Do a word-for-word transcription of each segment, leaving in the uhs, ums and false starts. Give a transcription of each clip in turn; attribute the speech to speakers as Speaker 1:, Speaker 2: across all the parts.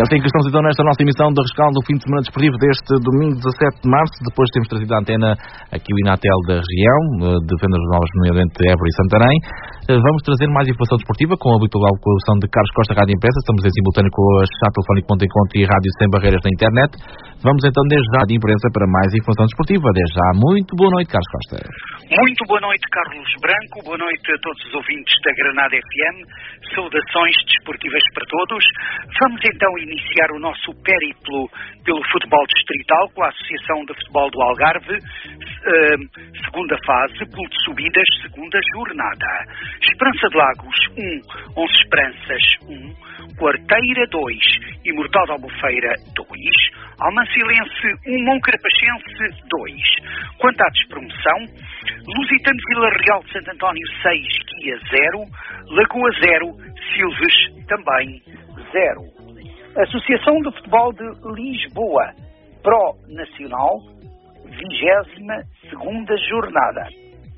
Speaker 1: assim que estamos então nesta nossa emissão de rescaldo do fim de semana desportivo deste domingo dezassete de março. Depois temos trazido a antena aqui o Inatel da região, de vendas novas, nomeadamente Évora e Santarém. Vamos trazer mais informação desportiva com a habitual colaboração de Carlos Costa, Rádio Imprensa. Estamos em simultâneo com a chat telefónico Ponto Encontro e Rádio Sem Barreiras na internet. Vamos então desde já de imprensa para mais informação desportiva. Desde já, muito boa noite, Carlos Costa.
Speaker 2: Muito boa noite, Carlos Branco. Boa noite a todos os ouvintes da Granada F M. Saudações desportivas para todos. Vamos então iniciar o nosso périplo pelo futebol distrital com a Associação de Futebol do Algarve, uh, segunda fase, pool de subidas, segunda jornada. Esperança de Lagos um, Onze Esperanças um, Quarteira dois, Imortal de Albufeira dois, Almancilense um, Moncarapachense dois. Quanto à despromoção, Lusitano Vila Real de Santo António seis, Guia zero, Lagoa zero, Silves também zero. Associação de Futebol de Lisboa, Pro Nacional, vigésima segunda jornada.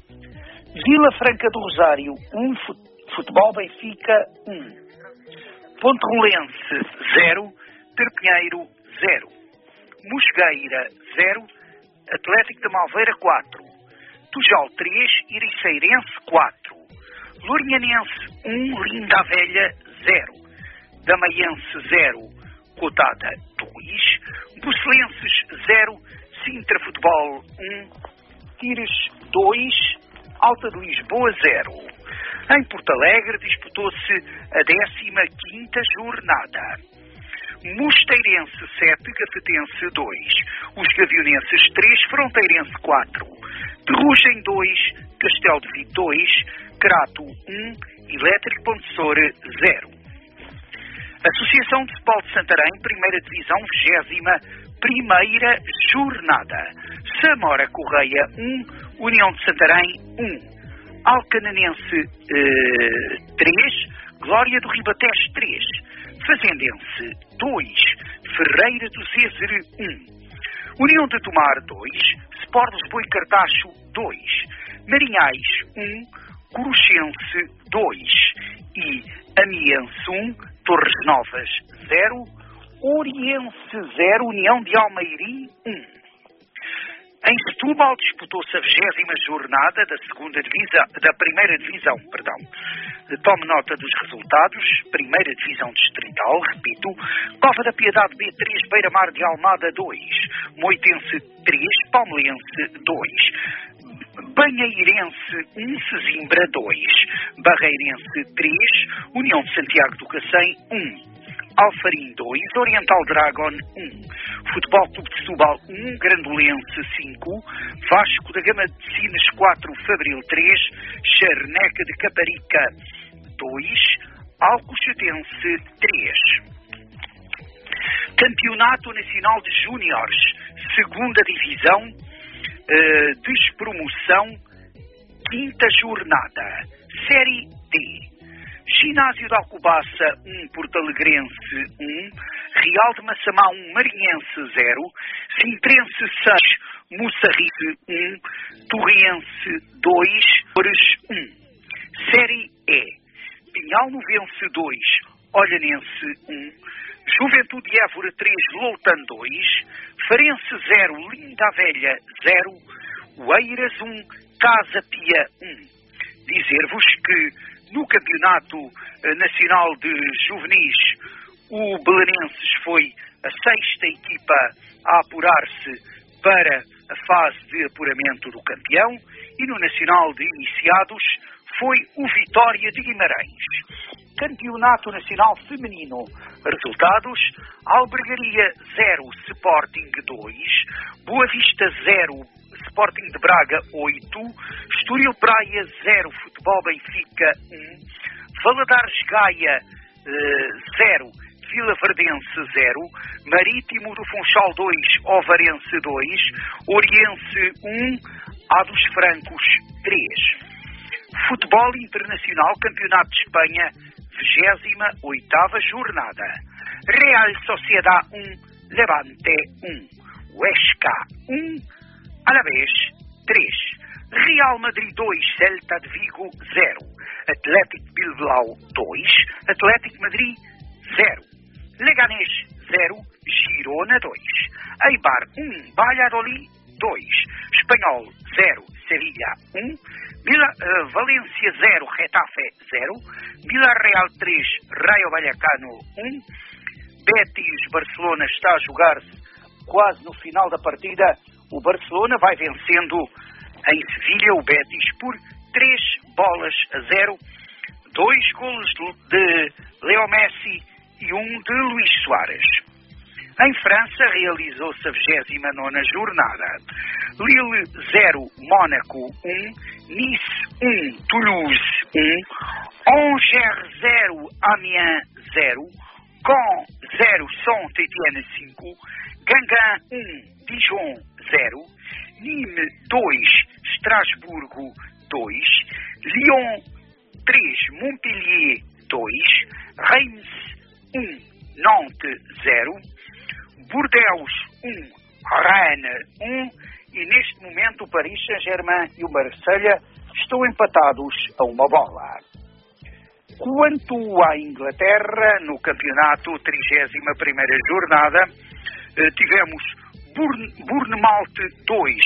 Speaker 2: Vila Franca do Rosário um, Futebol Benfica um, Ponte Rolense zero, Terpinheiro zero, Mosgueira zero, Atlético de Malveira quatro, Tujal três, Iriceirense quatro, Lourinhanense um, Linda a Velha zero, Damaiense zero, Cotada dois, Bucelenses zero, Sintra Futebol um, Tires dois, Alta de Lisboa zero. Em Porto Alegre disputou-se a décima quinta jornada. Mosteirense sete, Gafetense dois, os Gavionenses três, Fronteirense quatro, Terrugem dois, Castelo de Vigo dois, Crato um, Elétrico Pontessor zero. Associação de Futebol de Santarém, primeira divisão, vigésima primeira jornada. Samora Correia um, União de Santarém um, Alcananense uh, três, Glória do Ribatejo três, Fazendense dois, Ferreira do Zézer um, União de Tomar dois, Sport Lisboa e Cartacho dois, Marinhais um, Coruchense dois e Amiense um, Torres Novas zero, Oriense zero, União de Almeiri um. Em Setúbal disputou-se a vigésima jornada da segunda divisão, da primeira divisão, perdão. Tome nota dos resultados. Primeira divisão distrital, repito. Cova da Piedade B três, Beira-Mar de Almada dois, Moitense três, Palmelense dois, Banheirense um, Sesimbra dois, Barreirense três, União de Santiago do Cacém um, Alfarim dois, Oriental Dragon um, Futebol Clube de Setúbal um, Grandolense cinco, Vasco da Gama de Sines quatro, Fabril três, Charneca de Caparica dois, Alcochatense três. Campeonato Nacional de Júniores, segunda divisão, uh, despromoção, quinta jornada, Série D. Ginásio de Alcobaça um, Porto Alegrense um, Real de Massamá um, Marinhense zero, Sintrense seis, Moçarrife um, Torriense dois, Flores um. Série E. Pinhal Novense dois, Olhanense um, Juventude Évora três, Loutan dois, Farense zero, Linda a Velha zero, Oeiras um, Casa Pia um. Dizer-vos que no Campeonato Nacional de Juvenis, o Belenenses foi a sexta equipa a apurar-se para a fase de apuramento do campeão e no Nacional de Iniciados foi o Vitória de Guimarães. Campeonato Nacional Feminino. Resultados: Albergaria zero, Sporting dois, Boa Vista zero, Sporting de Braga oito, Estoril Praia zero, Futebol Benfica um, Valadares Gaia zero, Vila Verdense zero, Marítimo do Funchal dois, Ovarense dois, Oriense um, A dos Francos três. Futebol Internacional, Campeonato de Espanha, vigésima oitava jornada. Real Sociedade um, Levante um, Huesca um, Alavés três, Real Madrid dois, Celta de Vigo zero, Atlético Bilbao dois, Atlético Madrid zero, Leganés zero, Girona dois. Eibar um, Valladolid dois. Espanhol zero, Sevilha um. Vila, uh, Valência zero, Retafe zero. Villarreal três, Rayo Vallecano um. Betis, Barcelona está a jogar-se quase no final da partida. O Barcelona vai vencendo em Sevilha o Betis por três bolas a zero. Dois golos de Leo Messi e um de Luís Soares. Em França realizou-se a vigésima nona jornada. Lille zero, Mónaco um. Nice um, Toulouse um. Angers zero, Amiens zero. Caen zero, Saint-Étienne cinco. Guingamp um, Dijon zero. Nîmes dois, Estrasburgo dois. Lyon três, Montpellier dois. Reims um, Nantes zero. Bordeaux um, Rennes um. E neste momento o Paris Saint-Germain e o Marselha estão empatados a uma bola. Quanto à Inglaterra, no campeonato, trigésima primeira jornada, tivemos Bournemouth dois,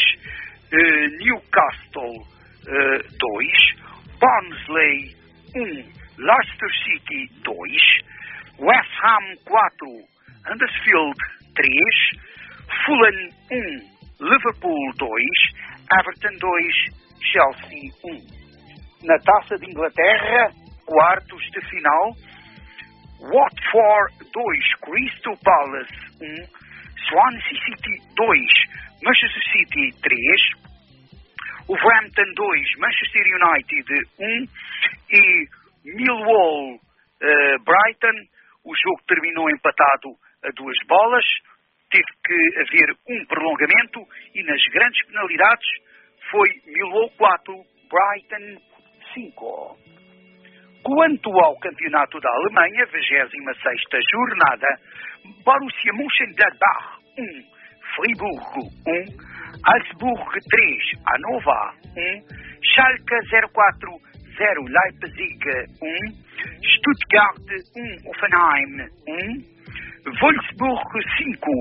Speaker 2: Newcastle dois, Barnsley um, Leicester City dois, West Ham quatro, Huddersfield três, Fulham um, Liverpool dois, Everton dois, Chelsea um. Na Taça de Inglaterra, quartos de final, Watford dois, Crystal Palace um, Swansea City dois, Manchester City três, Wolverhampton dois, Manchester United um e Millwall uh, Brighton. O jogo terminou empatado a duas bolas. Teve que haver um prolongamento e nas grandes penalidades foi Millwall quatro, Brighton cinco. Quanto ao campeonato da Alemanha, vigésima sexta jornada, Borussia Mönchengladbach um, Friburgo um, Augsburg três, Hannover um, Schalke zero quatro, zero, Leipzig um, Stuttgart um, Hoffenheim um, Wolfsburg cinco,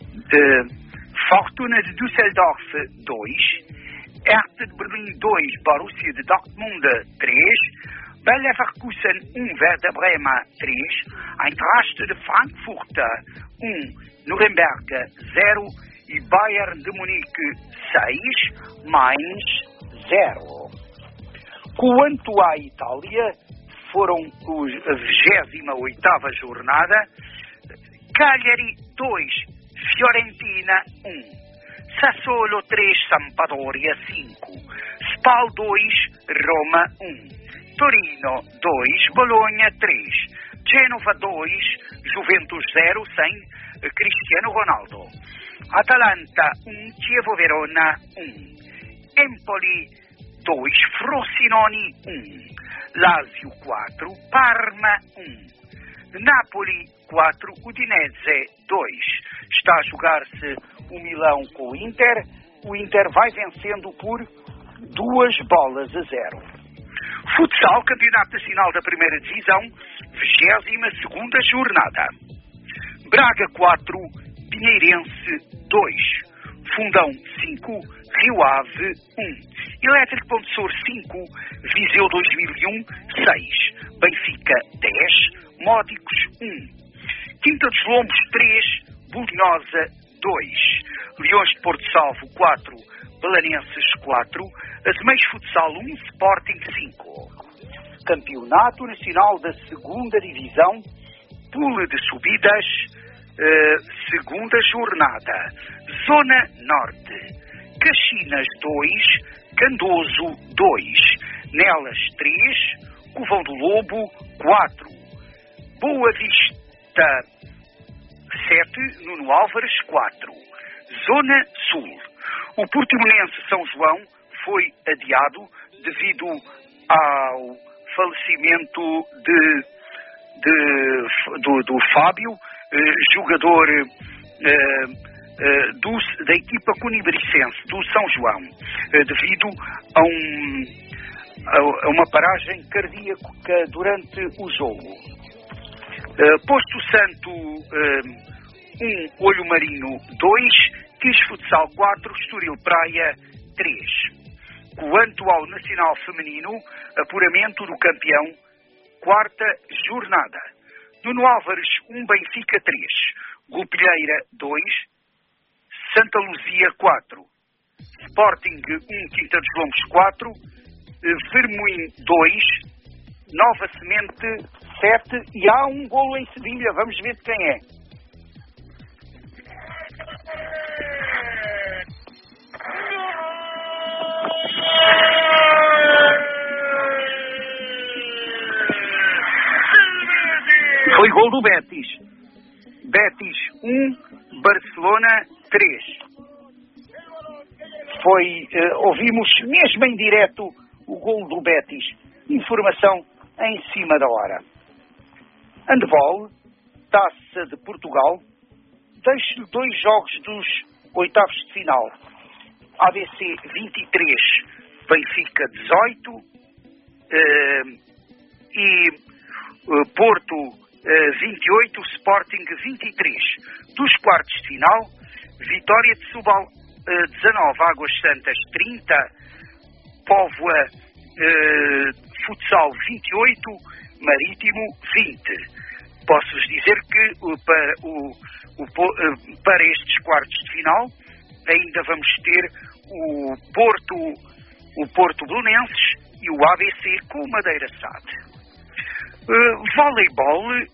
Speaker 2: de Fortuna de Düsseldorf dois, Hertha de Berlim dois, Borussia de Dortmund três, Bayer Leverkusen um, Werder Bremen três, Eintracht de Frankfurt um, Nuremberg zero e Bayern de Munique seis, Mainz zero. Quanto à Itália, foram os, a vigésima oitava jornada. Cagliari dois, Fiorentina um, Sassuolo três, Sampdoria cinco, Spal dois, Roma um, Torino dois, Bologna três, Genova dois, Juventus zero, sem Cristiano Ronaldo, Atalanta um, Chievo Verona um, Empoli dois, Frosinone um, Lazio quatro, Parma um, Napoli quatro, Udinese dois. Está a jogar-se o Milão com o Inter. O Inter vai vencendo por duas bolas a zero. Futsal, Campeonato Nacional da Primeira Divisão, vigésima segunda jornada. Braga quatro, Pinheirense dois. Fundão cinco, Rio Ave um. Elétrico Ponte Sor cinco, Viseu dois mil e um seis. Benfica dez, Módicos um. Quinta dos Lombos três, Bolonhosa dois. Leões de Porto Salvo quatro, Belenenses quatro. Azemais Futsal um, Sporting cinco. Campeonato Nacional da Segunda Divisão, Pool de Subidas, uh, segunda jornada. Zona Norte, Caxinas dois, Candoso dois. Nelas três, Covão do Lobo quatro. Boa Vista sete, Nuno Álvares quatro. Zona Sul. O Portimonense São João foi adiado devido ao falecimento de, de, do, do Fábio, eh, jogador eh, eh, do, da equipa cunibricense do São João, eh, devido a, um, a, a uma paragem cardíaca durante o jogo. Uh, posto Santo, uh, um, Olho Marinho dois, Quis Futsal quatro, Estoril Praia três. Quanto ao Nacional Feminino, apuramento do campeão, quarta jornada. Nuno Álvares um, Benfica três, Golpilheira dois, Santa Luzia quatro, Sporting um, Quinta dos Lombos quatro, Vermoim dois, Nova Semente sete, e há um golo em Sevilha, vamos ver de quem é. Foi gol do Betis. Betis um, Barcelona três. Foi, uh, ouvimos mesmo em direto o gol do Betis. Informação em cima da hora. Handball, Taça de Portugal. Deixo-lhe dois jogos dos oitavos de final. A B C vinte e três, Benfica dezoito. Uh, e uh, Porto uh, vinte e oito, Sporting vinte e três. Dos quartos de final, Vitória de Setúbal uh, dezanove, Águas Santas trinta, Póvoa uh, Futsal vinte e oito, Marítimo vinte. Posso-vos dizer que uh, para, o, o, uh, para estes quartos de final ainda vamos ter o Porto, o Porto Belenenses e o A B C com o Madeira S A D. Uh, voleibol, uh,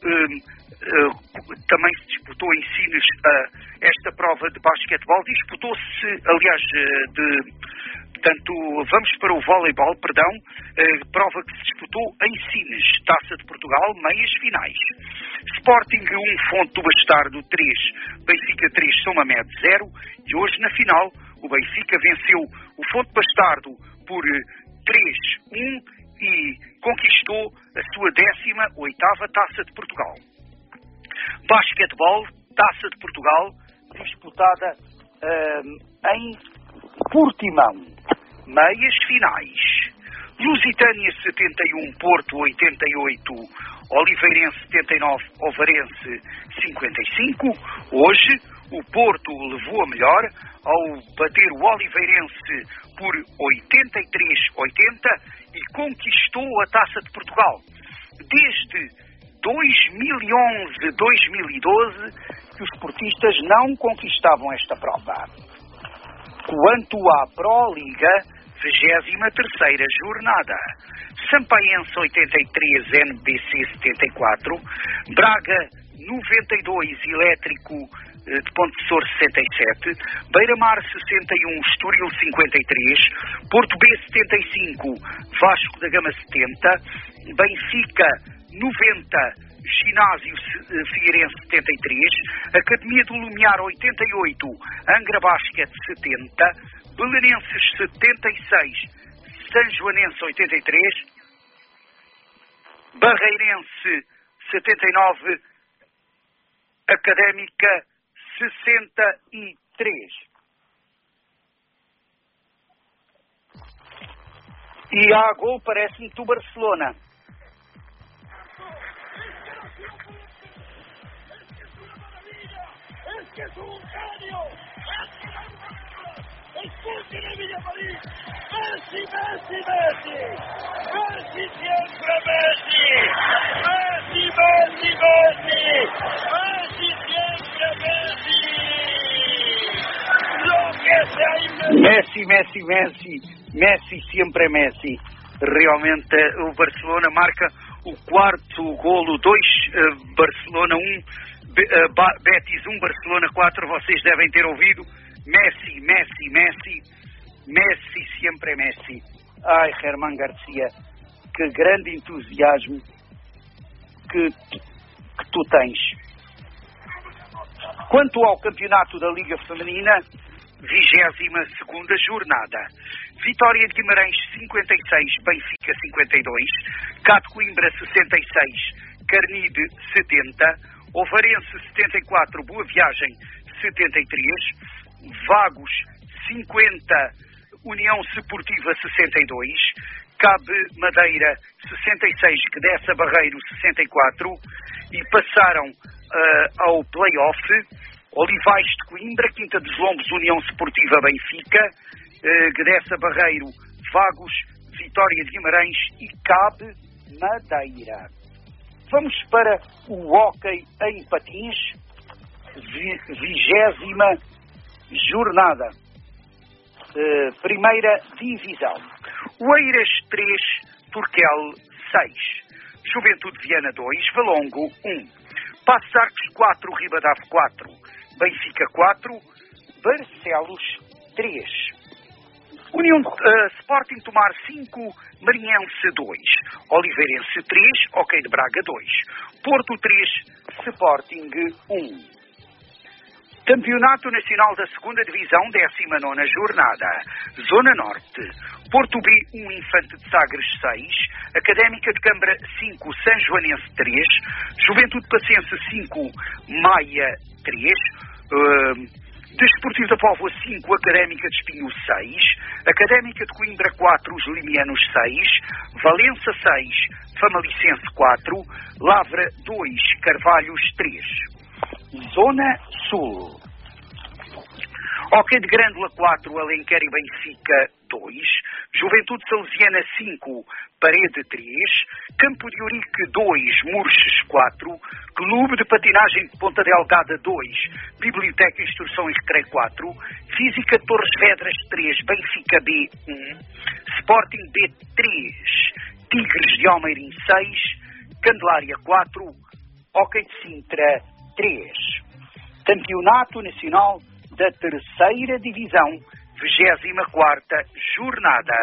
Speaker 2: uh, também se disputou em Sines uh, esta prova de basquetebol. Disputou-se, aliás, uh, de... Portanto, vamos para o voleibol, perdão, uh, prova que se disputou em Sines, Taça de Portugal, meias finais. Sporting um, Fonte do Bastardo três, Benfica três, São Mamede zero, e hoje na final o Benfica venceu o Fonte Bastardo por três um e conquistou a sua décima oitava Taça de Portugal. Basquetebol, Taça de Portugal, disputada uh, em Portimão. Meias finais. Lusitânia setenta e um, Porto oitenta e oito, Oliveirense setenta e nove, Ovarense cinquenta e cinco. Hoje o Porto levou a melhor ao bater o Oliveirense por oitenta e três a oitenta e conquistou a Taça de Portugal. Desde dois mil e onze, dois mil e doze que os portistas não conquistavam esta prova. Quanto à Pró-Liga, vigésima terceira jornada. Sampaense oitenta e três, N B C setenta e quatro, Braga noventa e dois, Elétrico de Ponte de Sor sessenta e sete, Beira-Mar sessenta e um, Estoril cinquenta e três, Porto B setenta e cinco, Vasco da Gama setenta, Benfica noventa, Ginásio Figueirense setenta e três, Academia do Lumiar oitenta e oito, Angra Basket setenta, Belenenses setenta e seis, São Joanense oitenta e três, Barreirense setenta e nove, Académica sessenta e três. E há gol, parece-me, do Barcelona.
Speaker 3: Que es un genio, escuchen a Villamarín, Messi, Messi, Messi, Messi siempre Messi, Messi, Messi, Messi, Messi siempre Messi, lo que se ha inventado.
Speaker 2: Messi, Messi, Messi, Messi sempre Messi. Realmente o Barcelona marca o quarto golo, dois, uh, Barcelona um, Betis um, Barcelona quatro, vocês devem ter ouvido. Messi, Messi, Messi, Messi, sempre Messi. Ai, Germán Garcia, que grande entusiasmo que, que tu tens. Quanto ao campeonato da Liga Feminina, vigésima segunda jornada. Vitória de Guimarães cinquenta e seis, Benfica cinquenta e dois, Cá de Coimbra sessenta e seis, Carnide setenta, Ovarense setenta e quatro, Boa Viagem setenta e três, Vagos cinquenta, União Sportiva sessenta e dois, Cabe Madeira sessenta e seis, que desce a Barreiro sessenta e quatro, e passaram uh, ao play-off Olivais de Coimbra, Quinta dos Lombos, União Esportiva Benfica, uh, Guedessa Barreiro, Vagos, Vitória de Guimarães e Cabe Madeira. Vamos para o hóquei em patins, vigésima jornada, uh, primeira divisão. Oeiras três, Turquel seis, Juventude Viana dois, Valongo um, Passos Arcos quatro, Ribadave quatro, Benfica quatro, Barcelos três. União uh, Sporting Tomar cinco, Marinhense dois, Oliveirense três, Hóquei de Braga dois, Porto três, Sporting um. Campeonato Nacional da segunda Divisão, décima nona jornada. Zona Norte. Porto B um, Infante de Sagres seis, Académica de Câmara cinco, São Joanense três, Juventude Pacense cinco, Maia três, uh, Desportivo da Póvoa cinco, Académica de Espinho seis, Académica de Coimbra quatro, Os Limianos seis, Valença seis, Famalicense quatro, Lavra dois, Carvalhos três. Zona Sul. Hóquei de Grândola quatro, Alenquer e Benfica dois, Juventude Salesiana cinco, Parede três, Campo de Ourique dois, Murches quatro, Clube de Patinagem de Ponta Delgada dois, Biblioteca Instrução e Recreio quatro, Física Torres Vedras três, Benfica B um, Sporting B três, Tigres de Almeirim seis, Candelária quatro, Hóquei de Sintra três. Campeonato Nacional da terceira Divisão, vigésima quarta jornada.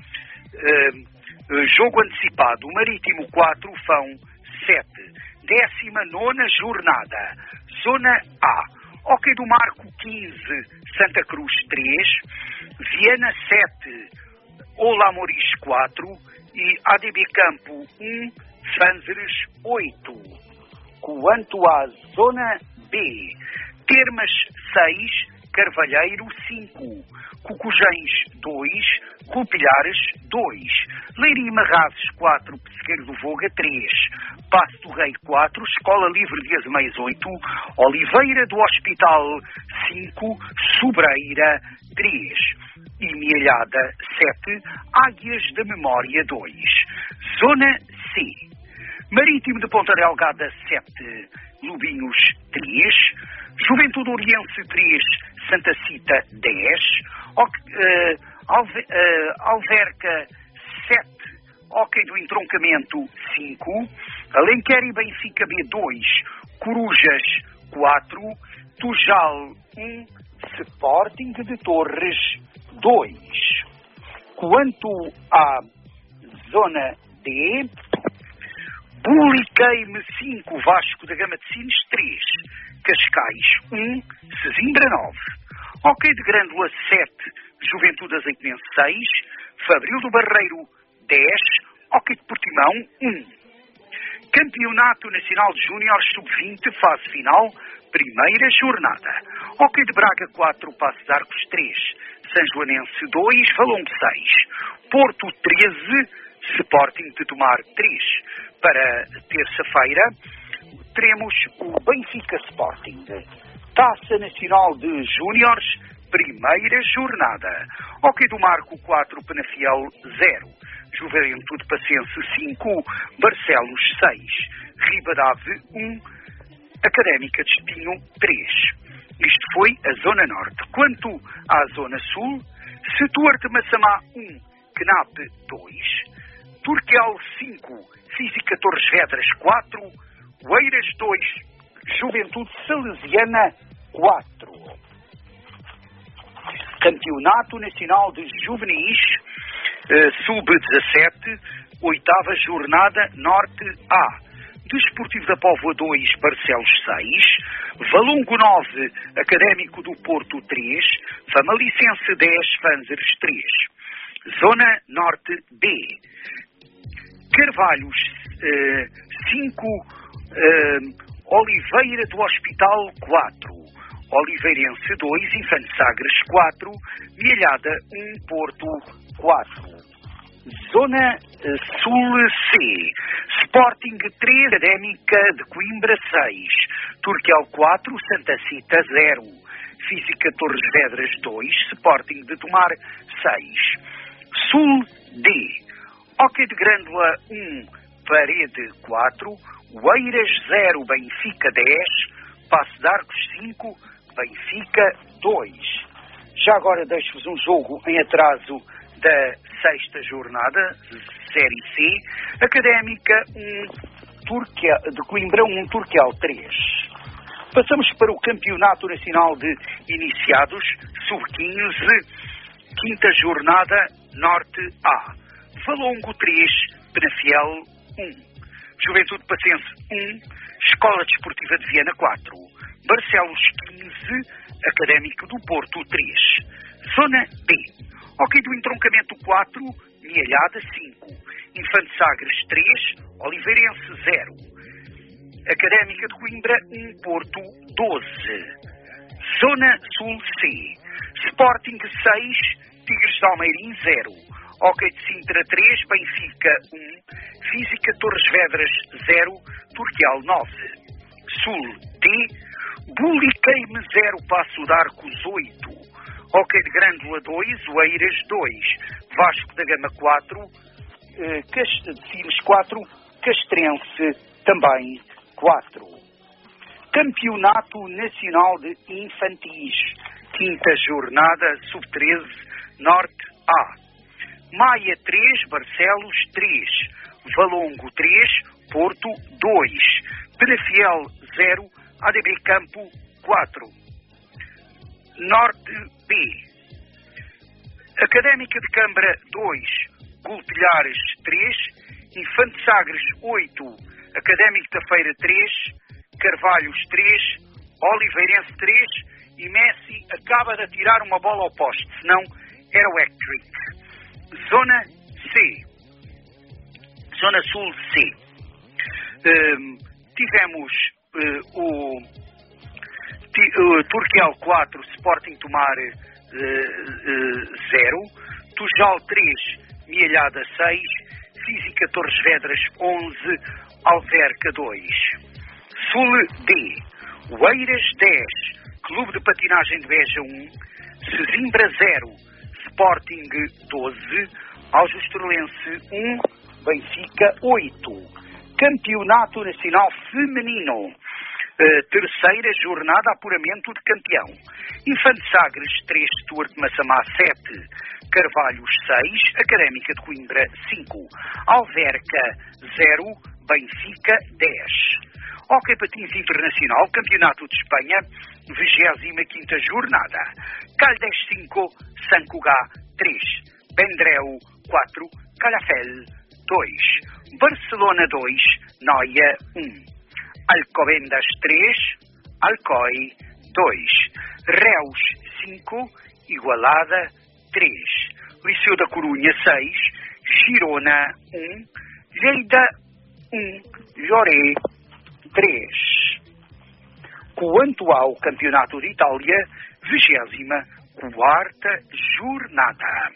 Speaker 2: Uh, uh, jogo antecipado, Marítimo quatro, Fão sete. décima nona jornada. Zona A. Hóquei do Marco quinze, Santa Cruz três, Viana sete, Ola Moris quatro e A D B Campo um, Fanzeres oito. Quanto à Zona B, Termas seis, Carvalheiro cinco, Cucujães dois, Rupilhares dois, Leiria e Marrazes quatro, Pessegueiro do Voga três, Passo do Rei quatro, Escola Livre de Azemeias oito, Oliveira do Hospital cinco, Sobreira três, e Mielhada sete, Águias da Memória dois. Zona C. Marítimo de Ponta Delgada sete, Lubinhos três, Juventude Oriense três, Santa Cita dez, uh, Alve, uh, Alverca sete, Hóquei do Entroncamento cinco, Alenquer e Benfica B dois, Corujas quatro, Tujal um, Sporting de Torres dois. Quanto à Zona D, Buliqueime cinco, Vasco da Gama de Sines três, Cascais um, Sesimbra nove, Hóquei de Grândola sete, Juventude Azeitenense seis, Fabril do Barreiro dez, Hóquei de Portimão um. Campeonato Nacional de Júniores sub vinte, fase final, primeira jornada. Hóquei de Braga quatro, Passos Arcos três, São Joanense dois, Valongo seis, Porto treze, Sporting de Tomar três. Para terça-feira teremos o Benfica Sporting, Taça Nacional de Júniores, primeira jornada. Hóquei do Marco quatro, Penafiel zero, Juventude Pacense cinco, Barcelos seis, Ribadave um, Académica de Espinho três. Isto foi a Zona Norte. Quanto à Zona Sul, Setuar de Massamá um, C N A P dois, Turquel cinco, Física Torres Vedras quatro, Oeiras dois, Juventude Salesiana quatro. Campeonato Nacional de Juvenis, eh, sub dezassete, oitava jornada, Norte A. Desportivo da Póvoa dois, Barcelos seis, Valongo nove, Académico do Porto três, Famalicense dez, Fanzeres três. Zona Norte B. Carvalhos cinco, Oliveira do Hospital quatro, Oliveirense dois, Infante Sagres quatro, Mielhada um, Porto quatro. Zona Sul C. Sporting três, Académica de Coimbra seis, Turquial quatro, Santa Cita zero. Física Torres Vedras dois, Sporting de Tomar seis. Sul D. Hóquei de Grândola um, Parede quatro. Oeiras zero, Benfica dez. Passo de Arcos cinco, Benfica dois. Já agora deixo-vos um jogo em atraso da sexta jornada, Série C. Académica um, Turquia, de Coimbra um, Turquial três. Passamos para o Campeonato Nacional de Iniciados, sub quinze, quinta jornada, Norte A. Valongo três, Penafiel um. Juventude Pacense um, Escola Desportiva de Viana quatro. Barcelos quinze, Académico do Porto três. Zona B. Hóquei do Entroncamento quatro, Mielhada cinco. Infante Sagres três, Oliveirense zero. Académica de Coimbra um, Porto doze. Zona Sul C. Sporting seis, Tigres de Almeirim zero. Hóquei de Sintra três, Benfica um. Física Torres Vedras zero, Turquial nove. Sul D. Buliqueime zero, Passo de Arcos oito. Hóquei de Grândola dois, Oeiras dois. Vasco da Gama quatro, eh, de Sines quatro, Castrense também quatro. Campeonato Nacional de Infantis, quinta jornada, sub treze, Norte A. Maia três, Barcelos três. Valongo três, Porto dois. Penafiel zero, A D B Campo quatro. Norte B. Académica de Câmara dois, Goltelhares três. Infante Sagres oito. Académico da Feira três. Carvalhos três. Oliveirense três. E Messi acaba de atirar uma bola ao poste, senão era o hat-trick. Zona C. Zona Sul C. Um, tivemos uh, o, o Turquial quatro, Sporting Tomar zero. Uh, uh, Tujal três, Mielhada seis. Física Torres Vedras onze, Alverca dois. Sul D. Oeiras dez, Clube de Patinagem de Beja um. Sesimbra zero, Sporting doze. Aljustrolense um, Benfica oito. Campeonato Nacional Feminino, uh, terceira jornada, apuramento de campeão. Infante Sagres três, Stuart Massamá sete. Carvalhos seis, Académica de Coimbra cinco. Alverca zero, Benfica dez. Hóquei Patins Internacional, Campeonato de Espanha, vigésima quinta jornada. Caldes cinco, San Cugat três. Vendrell quatro, Calafell dois. Barcelona dois, Noia um. Alcobendas três, Alcoi dois. Reus cinco, Igualada três. Liceu da Corunha seis, Girona um. Lleida um, Lloré três. Quanto ao Campeonato de Itália, vigésima quarta jornada.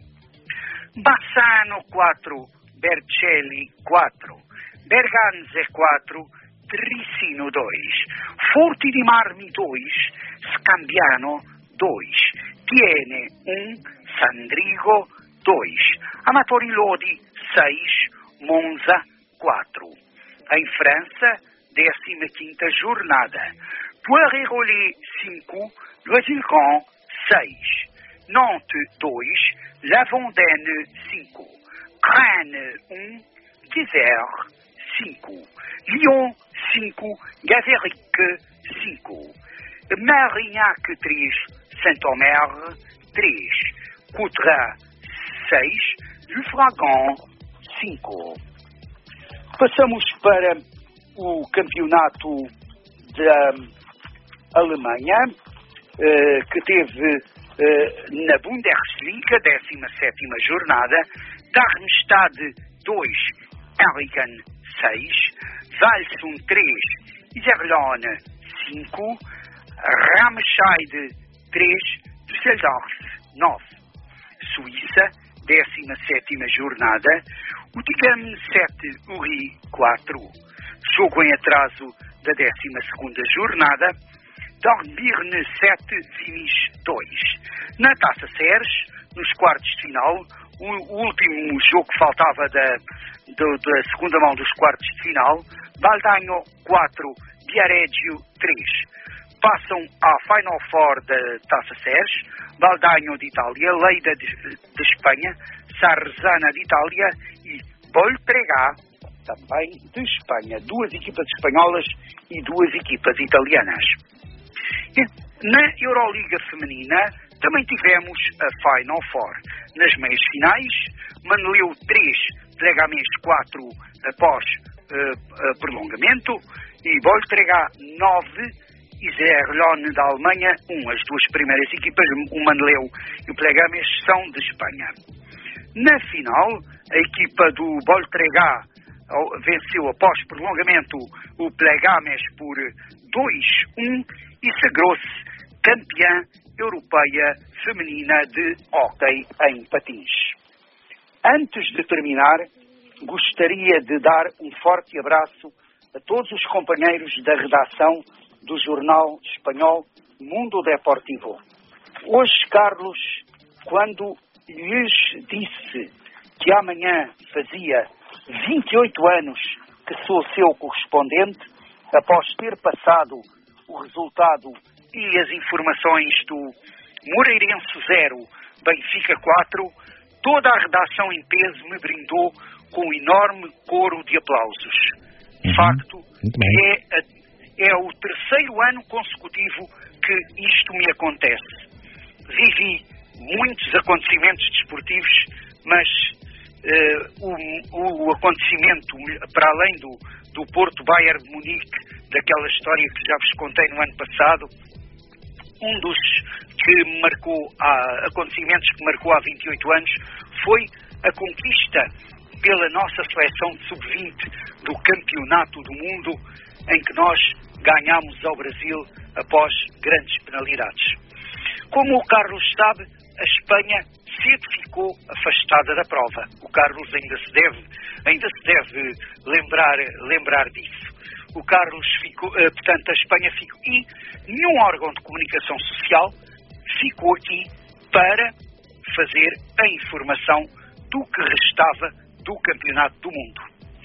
Speaker 2: Bassano quatro, Bercelli quatro. Berganze quatro, Tricino dois. Forti di Marmi dois, Scambiano dois. Tiene um, Sandrigo dois. Amatori Lodi seis, Monza quatro. Em França, décima quinta jornada. Poiré-Rollet cinco, Loisy-le-Grand seis. Nantes dois, La Vendenne cinco. Cannes um, Quiver cinco. Lyon cinco, Gaveric cinco. Marignac três, Saint-Omer três. Coutras seis, Lufragan cinco. Passamos para o campeonato da Alemanha, eh, que teve eh, na Bundesliga, décima sétima jornada, Darmstadt dois, Erlangen seis, Walsum três, Iserlohn cinco, Ramscheid três, Düsseldorf nove. Suíça, décima sétima jornada, Utigam sete, Uri quatro. Jogo em atraso da décima segunda jornada, Dornbirn sete, Vinis dois. Na Taça Seres, nos quartos de final, o, o último jogo que faltava da, do, da segunda mão dos quartos de final, Baldaño quatro, Viareggio três. Passam à Final Four da Taça Seres, Baldaño de Itália, Lleida de, de Espanha, Sarzana de Itália e Voltregà, também de Espanha. Duas equipas espanholas e duas equipas italianas. E na Euroliga Feminina também tivemos a Final Four. Nas meias finais, Manleu três, Leganés quatro após uh, uh, prolongamento e Voltregà nove e Zerlone da Alemanha um. As duas primeiras equipas, o Manleu e o Leganés, são de Espanha. Na final, a equipa do Voltregà venceu após prolongamento o Leganés por dois a um e sagrou-se campeã europeia feminina de hóquei em patins. Antes de terminar, gostaria de dar um forte abraço a todos os companheiros da redação do jornal espanhol Mundo Deportivo. Hoje, Carlos, quando lhes disse que amanhã fazia vinte e oito anos que sou seu correspondente, após ter passado o resultado e as informações do Moreirense zero, Benfica quatro, toda a redação em peso me brindou com um enorme coro de aplausos. De
Speaker 1: uhum.
Speaker 2: facto, é, a, é o terceiro ano consecutivo que isto me acontece. Vivi muitos acontecimentos desportivos, mas uh, o, o acontecimento, para além do, do Porto Bayern de Munique, daquela história que já vos contei no ano passado, um dos que marcou, há, acontecimentos que marcou há vinte e oito anos, foi a conquista pela nossa seleção de sub vinte do Campeonato do Mundo, em que nós ganhámos ao Brasil após grandes penalidades. Como o Carlos sabe, a Espanha cedo ficou afastada da prova. O Carlos ainda se deve, ainda se deve lembrar, lembrar disso. O Carlos ficou, eh, portanto, a Espanha ficou, e nenhum órgão de comunicação social ficou aqui para fazer a informação do que restava do Campeonato do Mundo.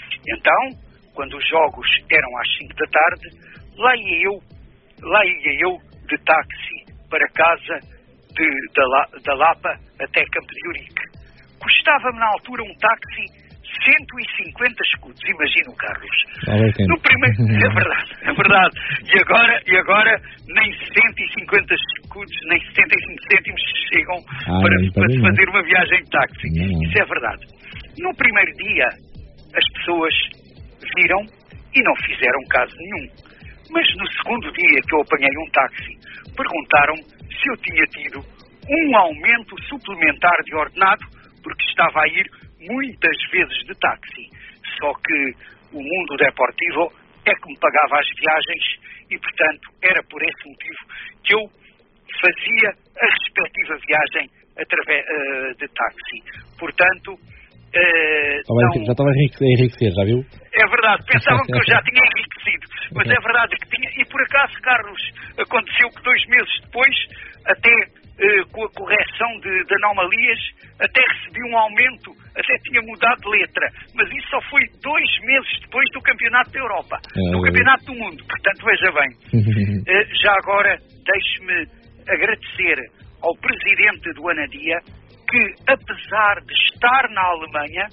Speaker 2: Então, quando os jogos eram às cinco da tarde, lá ia eu, lá ia eu de táxi para casa de, da, da Lapa até Campo de Ourique. Custava-me na altura um táxi cento e cinquenta escudos, imagina, Carlos. No primeiro, é verdade, é verdade. E agora, e agora nem cento e cinquenta escudos, nem setenta e cinco cêntimos chegam ah, para, para se fazer uma viagem de táxi. Não. Isso é verdade. No primeiro dia, as pessoas viram e não fizeram caso nenhum. Mas no segundo dia que eu apanhei um táxi, perguntaram-me se eu tinha tido um aumento suplementar de ordenado, porque estava a ir muitas vezes de táxi. Só que o Mundo Deportivo é que me pagava as viagens e, portanto, era por esse motivo que eu fazia a respectiva viagem através uh, de táxi. Portanto, uh,
Speaker 1: não... já estava a enriquecer, já viu?
Speaker 2: É verdade, pensavam que eu já tinha enriquecido, mas é verdade que tinha, e por acaso, Carlos, aconteceu que dois meses depois, até uh, com a correção de, de anomalias, até recebi um aumento, até tinha mudado de letra, mas isso só foi dois meses depois do Campeonato da Europa, é, do Campeonato do Mundo, portanto veja bem. uh, já agora, deixe-me agradecer ao Presidente do Anadia, que apesar de estar na Alemanha,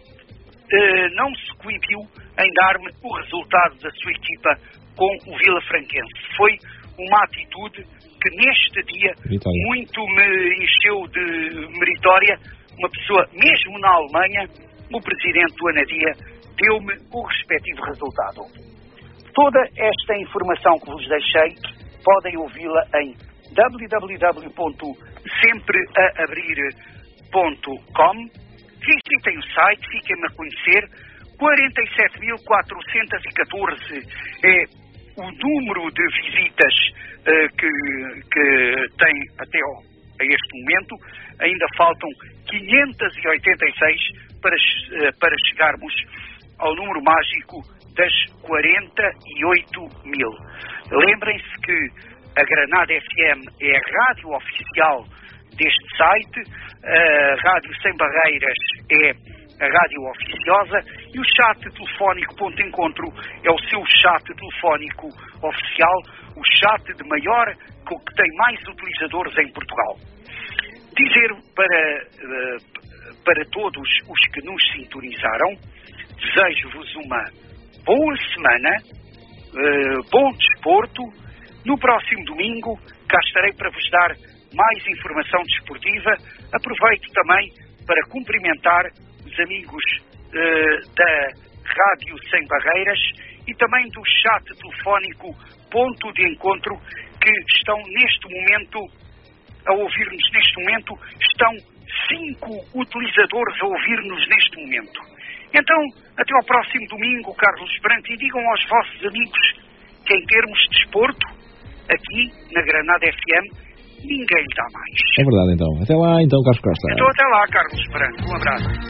Speaker 2: uh, não se coibiu em dar-me o resultado da sua equipa com o Vila Franquense. Foi uma atitude que neste dia Vitória. muito me encheu de meritória. Uma pessoa, mesmo na Alemanha, o Presidente do Anadia deu-me o respectivo resultado. Toda esta informação que vos deixei podem ouvi-la em w w w ponto sempre a abrir ponto com. Visitem o site, fiquem-me a conhecer. quarenta e sete mil quatrocentos e catorze é o número de visitas uh, que, que tem até ao, a este momento. Ainda faltam quinhentos e oitenta e seis para, uh, para chegarmos ao número mágico das quarenta e oito mil. Lembrem-se que a Granada F M é a rádio oficial deste site, a Rádio Sem Barreiras é a rádio oficiosa e o chat telefónico Ponto de Encontro é o seu chat telefónico oficial, o chat de maior, que tem mais utilizadores em Portugal. Dizer para, para todos os que nos sintonizaram, desejo-vos uma boa semana, bom desporto. No próximo domingo cá estarei para vos dar mais informação desportiva. Aproveito também para cumprimentar os amigos uh, da Rádio Sem Barreiras e também do chat telefónico Ponto de Encontro, que estão neste momento, a ouvir-nos neste momento, estão cinco utilizadores a ouvir-nos neste momento. Então, até ao próximo domingo, Carlos Branco, e digam aos vossos amigos que em termos de desporto, aqui na Granada F M, ninguém lhe dá mais.
Speaker 1: É verdade, então. Até lá, então, Carlos Costa.
Speaker 2: Então, até lá, Carlos Branco. Um abraço.